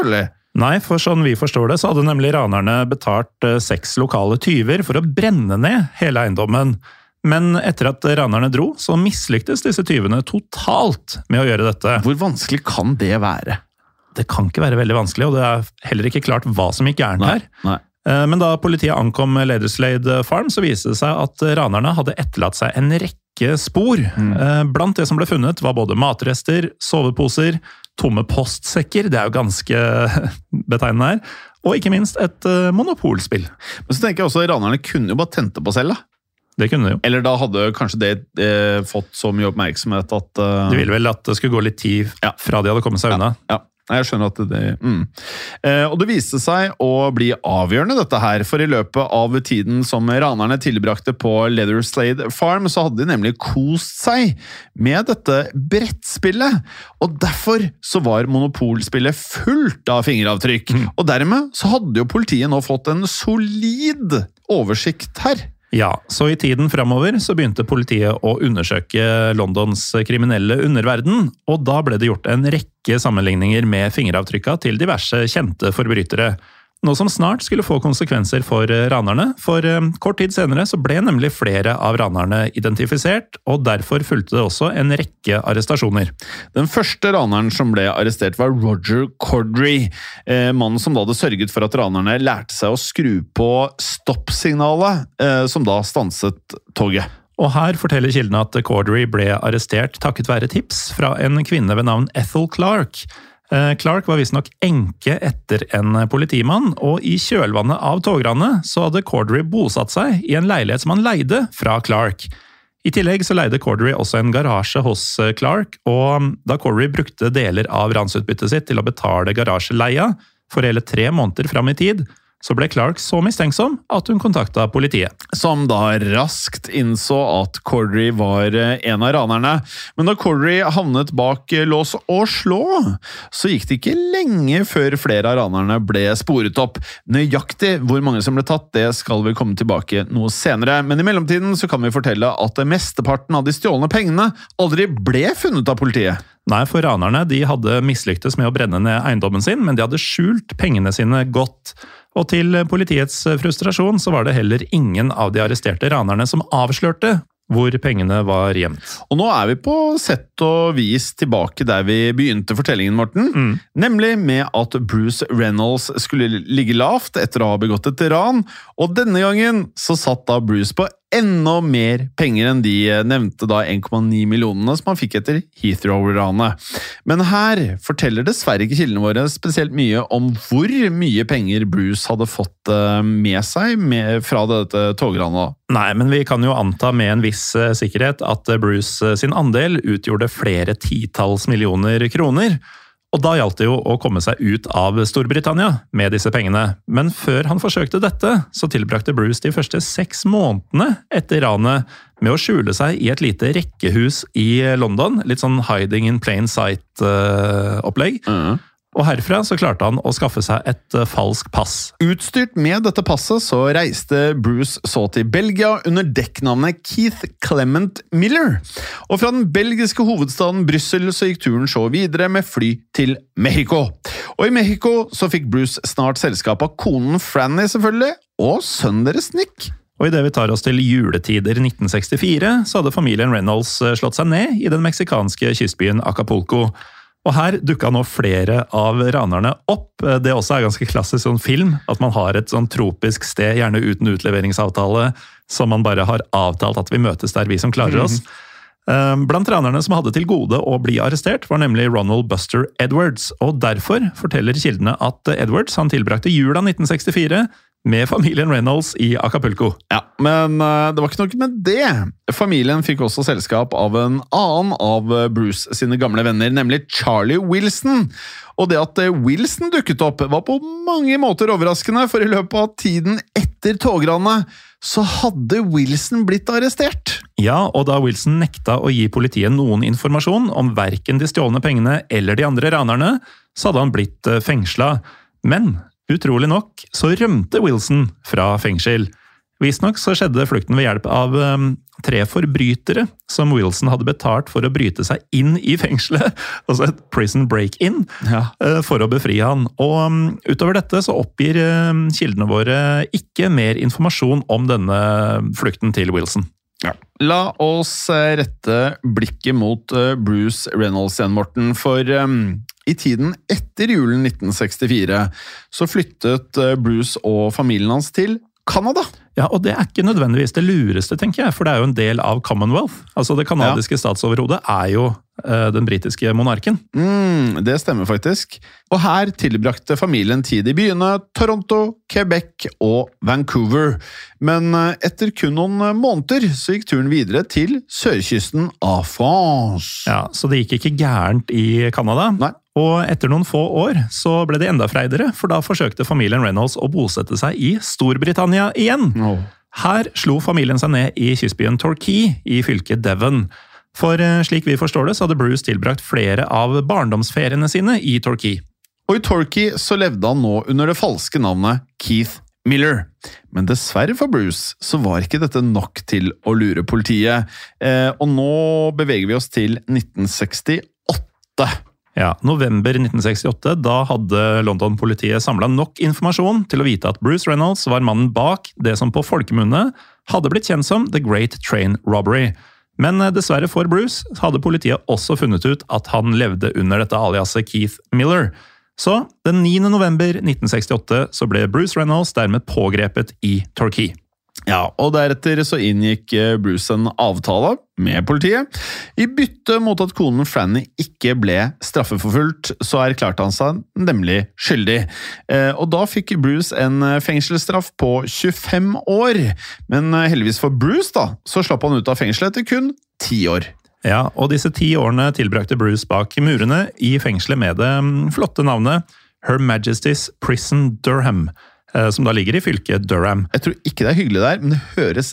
Nei, for sånn vi forstår det, så hadde nemlig ranerne betalt seks lokale tyver for å brenne ned hele eiendommen. Men etter at ranerne dro, så mislyktes disse tyvene totalt med å gjøre dette. Hvor vanskelig kan det være? Det kan ikke være veldig vanskelig, og det er heller ikke klart hva som gikk gærent her. Nei. Men da politiet ankom Leatherslade Farm, så viste det seg at ranerne hadde etterlatt seg en rekke spor. Mm. Blant det som ble funnet var både matrester, soveposer, tomme postsekker, det er jo ganske betegnende her, og ikke minst et monopolspill. Men så tenker jeg også at ranerne kunne jo bare tente på selv, da. Det kunne de jo. Eller da hadde kanskje det eh, fått så mye oppmerksomhet at... Uh... De ville vel at det skulle gå litt tid ja. Fra de hadde kommet seg unna. Ja, ja. Jeg skjønner at det... Mm. Eh, og det viste seg å bli avgjørende dette her, for i løpet av tiden som ranerne tilbrakte på Leatherslade Farm, så hadde de nemlig kost seg med dette brettspillet. Og derfor så var monopolspillet fullt av fingeravtrykk. Mm. Og dermed så hadde jo politiet nå fått en solid oversikt her. Ja, så i tiden fremover så begynte politiet å undersøke Londons kriminelle underverden, og da ble det gjort en rekke sammenligninger med fingeravtrykka til diverse kjente forbrytere. Noe som snart skulle få konsekvenser for ranerne, for kort tid senere så ble nemlig flere av ranerne identifisert, og derfor fulgte det også en rekke arrestasjoner. Den første raneren som ble arrestert var Roger Corddry, eh, mannen som da hadde sørget for at ranerne lærte seg å skru på stoppsignalet, eh, som da stanset toget. Og her forteller kildene at Corddry ble arrestert takket være tips fra en kvinne ved navn Ethel Clark. Clark var visstnok enke etter en politimann, og i kjølvannet av togranet så hadde Corddry bosatt seg i en leilighet som han leide fra Clark. I tillegg så leide Corddry også en garasje hos Clark, og da Corddry brukte deler av ransutbyttet sitt til å betale garasjeleia for hele tre måneder fram i tid, så ble Clark så mistenksom at hun kontaktet politiet. Som da raskt innså at Corddry var en av ranerne. Men da Corddry havnet bak lås og slå, så gikk det ikke lenge før flere av ranerne ble sporet opp. Nøyaktig hvor mange som ble tatt, det skal vi komme tilbake noe senere. Men i mellomtiden så kan vi fortelle at mesteparten av de stjålne pengene aldri ble funnet av politiet. Nei, for ranerne de hadde mislyktes med å brenne ned eiendommen sin, men de hadde skjult pengene sine godt. Og til politiets frustrasjon så var det heller ingen av de arresterte ranerne som avslørte hvor pengene var gjemt. Og nå er vi på sett og vis tilbake der vi begynte fortellingen, Morten. Mm. Nemlig med at Bruce Reynolds skulle ligge lavt etter å ha begått et ran, og denne gangen så satt da Bruce på enda mer penger enn de nevnte da en komma ni millionene som han fikk etter Heathrow-ranet. Men her forteller dessverre ikke kildene våre spesielt mye om hvor mye penger Bruce hadde fått med seg med, fra dette togranet. Nei, men vi kan jo anta med en viss sikkerhet at Bruce sin andel utgjorde flere titalls millioner kroner. Og da gjaldt det jo å komme seg ut av Storbritannia med disse pengene. Men før han forsøkte dette, så tilbrakte Bruce de første seks månedene etter ranet med å skjule seg i et lite rekkehus i London. Litt sånn hiding in plain sight-opplegg. Mm. Og herfra så klarte han å skaffe seg et falsk pass. Utstyrt med dette passet så reiste Bruce så til Belgia under dekknavnet Keith Clement Miller. Og fra den belgiske hovedstaden Brussel så gikk turen så videre med fly til Mexico. Og i Mexico så fikk Bruce snart selskap av konen Franny selvfølgelig, og sønnen deres Nick. Og i det vi tar oss til juletider nitten sekstifire, så hadde familien Reynolds slått seg ned i den meksikanske kystbyen Acapulco. Og her dukket nå flere av ranerne opp. Det også er ganske klassisk sånn film, at man har et sånn tropisk sted, gjerne uten utleveringsavtale, som man bare har avtalt at vi møtes der, vi som klarer oss. Mm-hmm. Blant ranerne som hadde til gode å bli arrestert, var nemlig Ronald Buster Edwards, og derfor forteller kildene at Edwards han tilbrakte jula nitten sekstifire med familien Reynolds i Acapulco. Ja, men uh, det var ikke noe med det. Familien fikk også selskap av en annen av Bruce sine gamle venner, nemlig Charlie Wilson. Og det at Wilson dukket opp var på mange måter overraskende, for i løpet av tiden etter togranet så hadde Wilson blitt arrestert. Ja, og da Wilson nekta å gi politiet noen informasjon om hverken de stjålne pengene eller de andre ranerne, så hadde han blitt fengslet. Men utrolig nok så rømte Wilson fra fengsel. Visstnok så skjedde flukten ved hjelp av um, tre forbrytere som Wilson hadde betalt for å bryte seg inn i fengselet, altså et prison break-in, ja. uh, for å befri han. Og um, utover dette så oppgir uh, kildene våre ikke mer informasjon om denne flukten til Wilson. Ja. La oss rette blikket mot uh, Bruce Reynolds igjen, Morten, for um, i tiden etter julen nitten sekstifire så flyttet uh, Bruce og familien hans til Canada. Ja, og det er ikke nødvendigvis det lureste, tenker jeg, for det er jo en del av Commonwealth. Altså det kanadiske ja. statsoverhodet er jo uh, den britiske monarken. Mm, det stemmer faktisk. Og her tilbrakte familien tid i byene Toronto, Quebec og Vancouver. Men uh, etter kun noen måneder så gikk turen videre til sørkysten av France. Ja, så det gikk ikke gærent i Canada. Nei. Og etter noen få år så ble det enda freidere, for da forsøkte familien Reynolds å bosette seg i Storbritannia igjen. Oh. Her slo familien seg ned i kystbyen Torquay i fylket Devon. For slik vi forstår det, så hadde Bruce tilbrakt flere av barndomsferiene sine i Torquay. Og i Torquay så levde han nå under det falske navnet Keith Miller. Men dessverre for Bruce så var ikke dette nok til å lure politiet. Eh, og nå beveger vi oss til nitten sekstiåtte. Ja, november nitten sekstiåtte, da hadde London-politiet samlet nok informasjon til å vite at Bruce Reynolds var mannen bak det som på folkemunne hadde blitt kjent som The Great Train Robbery. Men dessverre for Bruce hadde politiet også funnet ut at han levde under dette aliaset Keith Miller. Så den niende november nitten sekstiåtte så ble Bruce Reynolds dermed pågrepet i Torquay. Ja, og deretter så inngikk Bruce en avtale med politiet. I bytte mot at konen Franny ikke ble straffeforfulgt, så erklærte han seg nemlig skyldig. Og da fikk Bruce en fengselsstraff på tjuefem år. Men heldigvis for Bruce da, så slapp han ut av fengselet etter kun ti år. Ja, og disse ti årene tilbrakte Bruce bak murene i fengselet med det flotte navnet Her Majesty's Prison Durham, som da ligger i fylket Durham. Jeg tror ikke det er hyggelig der, men det høres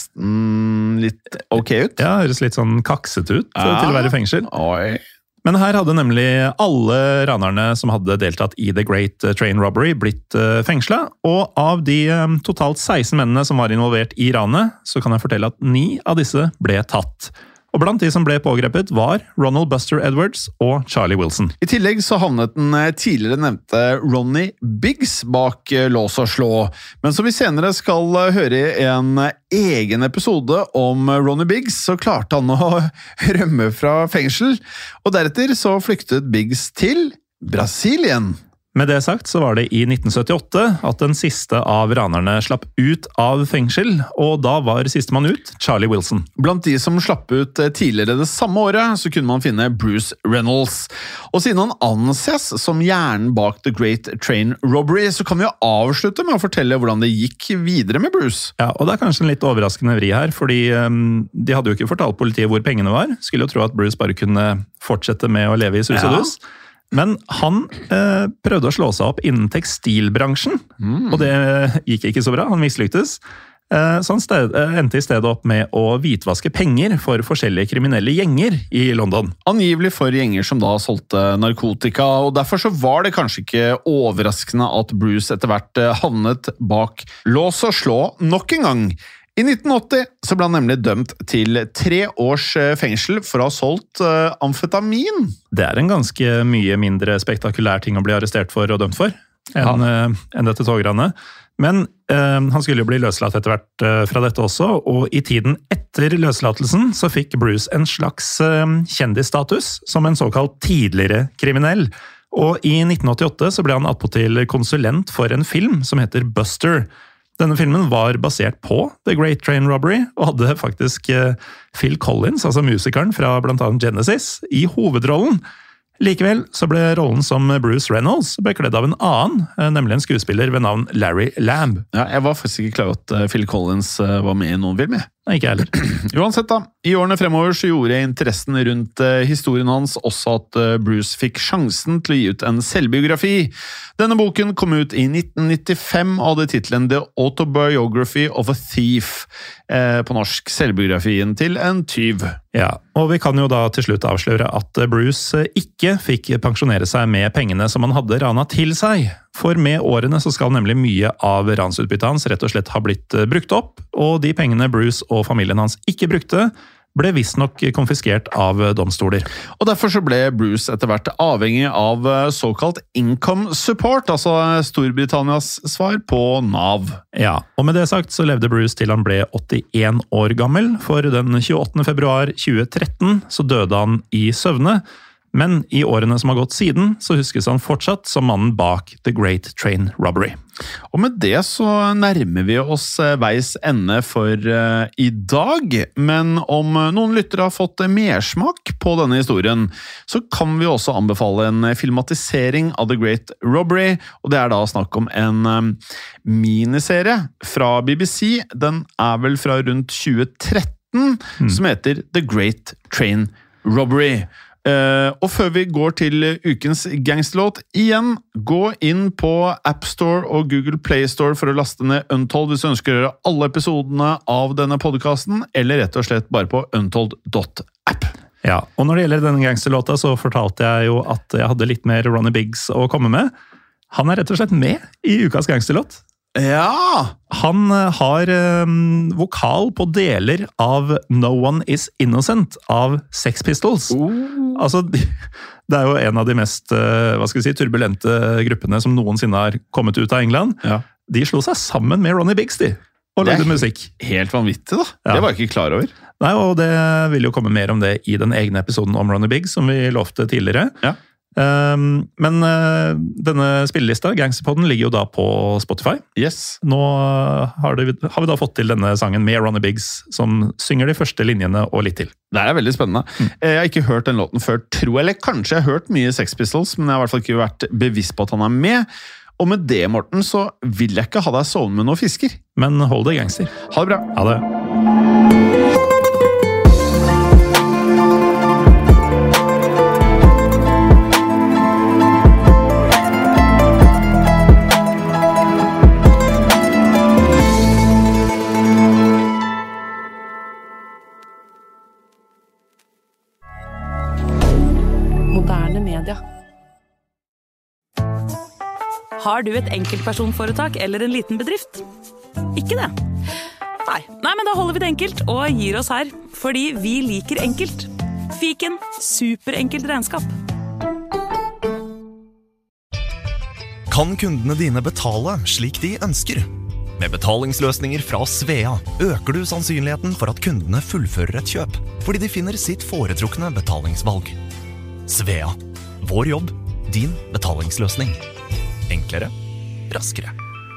nesten litt ok ut. Ja, det høres litt sånn kakset ut ja. til å være fengsel. Oi. Men her hadde nemlig alle ranerne som hadde deltatt i The Great Train Robbery blitt fengslet, og av de totalt seksten mennene som var involvert i ranet, så kan jeg fortelle at ni av disse ble tatt. Og blant de som ble pågrepet var Ronald Buster Edwards og Charlie Wilson. I tillegg så havnet den tidligere nevnte Ronnie Biggs bak lås og slå. Men som vi senere skal høre i en egen episode om Ronnie Biggs, så klarte han å rømme fra fengsel. Og deretter så flyktet Biggs til Brasilien. Med det sagt så var det i nitten syttiåtte at den siste av ranerne slapp ut av fengsel, og da var sistemann ut Charlie Wilson. Blant de som slapp ut tidligere det samme året, så kunne man finne Bruce Reynolds. Og siden han anses som hjernen bak The Great Train Robbery, så kan vi jo avslutte med å fortelle hvordan det gikk videre med Bruce. Ja, og det er kanskje en litt overraskende vri her, fordi um, de hadde jo ikke fortalt politiet hvor pengene var. Skulle jo tro at Bruce bare kunne fortsette med å leve i sus og dus. Ja. Men han eh, prøvde å slå seg opp innen tekstilbransjen, mm. og det gikk ikke så bra, han mislyktes. Eh, så han sted, eh, endte i stedet opp med å hvitvaske penger for forskjellige kriminelle gjenger i London. Angivelig for gjenger som da solgte narkotika, og derfor så var det kanskje ikke overraskende at Bruce etter hvert havnet bak lås og slå nok en gang. I nitten åtti så ble han nemlig dømt til tre års fengsel for å ha solgt uh, amfetamin. Det er en ganske mye mindre spektakulær ting å bli arrestert for og dømt for enn, ja. uh, enn dette togranet. Men uh, han skulle jo bli løslatt etter hvert uh, fra dette også, og i tiden etter løslatelsen så fikk Bruce en slags uh, kjendisstatus som en såkalt tidligere kriminell. Og i nitten åttiåtte så ble han attpåtil konsulent for en film som heter Buster. Denne filmen var basert på The Great Train Robbery, og hadde faktisk Phil Collins, altså musikeren fra blant annet Genesis, i hovedrollen. Likevel så ble rollen som Bruce Reynolds bekledd av en annen, nemlig en skuespiller ved navn Larry Lamb. Ja, jeg var faktisk ikke klar at Phil Collins var med i noen film, jeg. Nei, ikke heller. Uansett da, i årene fremover så gjorde interessen rundt uh, historien hans også at uh, Bruce fikk sjansen til å gi ut en selvbiografi. Denne boken kom ut i nitten nittifem og hadde titlen The Autobiography of a Thief, uh, på norsk selvbiografien til en tyv. Ja, og vi kan jo da til slutt avsløre at Bruce ikke fikk pensjonere seg med pengene som han hadde rana til seg. For med årene så skal nemlig mye av ransutbyttet hans rett og slett ha blitt brukt opp, og de pengene Bruce og familien hans ikke brukte, ble visstnok konfiskert av domstoler. Og derfor så ble Bruce etter hvert avhengig av såkalt income support, altså Storbritannias svar på NAV. Ja, og med det sagt så levde Bruce til han ble åttien år gammel, for den tjueåttende februar tjue tretten så døde han i søvne, men i årene som har gått siden, så huskes han fortsatt som mannen bak The Great Train Robbery. Og med det så nærmer vi oss veis ende for uh, i dag, men om noen lyttere har fått mersmak på denne historien, så kan vi også anbefale en filmatisering av The Great Robbery, og det er da snakk om en um, miniserie fra B B C. Den er vel fra rundt tjue tretten, mm. som heter The Great Train Robbery. Uh, og før vi går til ukens gangsterlåt, igjen, gå inn på App Store og Google Play Store for å laste ned Untold hvis du ønsker å gjøre alle episodene av denne podcasten, eller rett og slett bare på untold dot app. Ja, og når det gjelder denne gangsterlåta så fortalte jeg jo at jeg hadde litt mer Ronny Biggs å komme med. Han er rett og slett med i ukas gangsterlåt. Ja! Han har um, vokal på deler av No One Is Innocent av Sex Pistols. Oh. Altså, det er jo en av de mest uh, hva skal vi si, turbulente gruppene som noensinne har kommet ut av England. Ja. De slo seg sammen med Ronny Biggs, de, og lagde musikk. Helt vanvittig, da. Ja. Det var jeg ikke klar over. Nei, og det vil jo komme mer om det i den egne episoden om Ronny Biggs, som vi lovte tidligere. Ja. Um, men uh, denne spillelista, Gangsterpodden, ligger jo da på Spotify. Yes. Nå har, det, har vi da fått til denne sangen med Ronny Biggs, som synger de første linjene og litt til. Det er veldig spennende. Mm. Jeg har ikke hørt den låten før, tror jeg, eller kanskje jeg har hørt mye Sex Pistols, men jeg har i hvert fall ikke vært bevisst på at han er med. Og med det, Morten, så vil jeg ikke ha deg sovende med noen fisker. Men hold det, gangster. Ha det bra. Ha det. Moderne media. Har du et enkeltpersonforetak eller en liten bedrift? Ikke det? Nei. Nei, men da holder vi det enkelt og gir oss her. Fordi vi liker enkelt. Fiken, superenkelt regnskap. Kan kundene dine betale slik de ønsker? Med betalingsløsninger fra Svea øker du sannsynligheten for at kundene fullfører et kjøp, fordi de finner sitt foretrukne betalingsvalg. Svea. Vår jobb, din betalingsløsning. Enklere, raskere.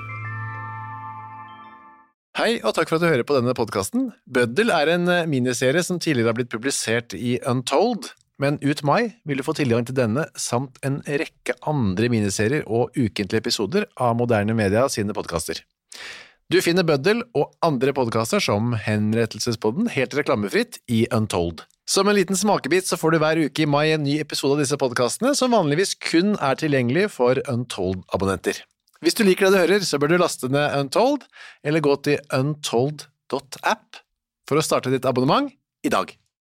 Hei, og takk for at du hører på denne podcasten. Bøddel er en miniserie som tidligere har blitt publisert i Untold, men ut mai vil du få tilgang til denne, samt en rekke andre miniserier og ukentlige episoder av Moderne Media sine podcaster. Du finner Bøddel og andre podcaster som Henrettelsespodden helt reklamefritt i Untold. Som en liten smakebit så får du hver uke i mai en ny episode av disse podcastene som vanligvis kun er tilgjengelig for Untold-abonnenter. Hvis du liker det du hører, så bør du laste ned Untold, eller gå til untold dot app for å starte ditt abonnement i dag.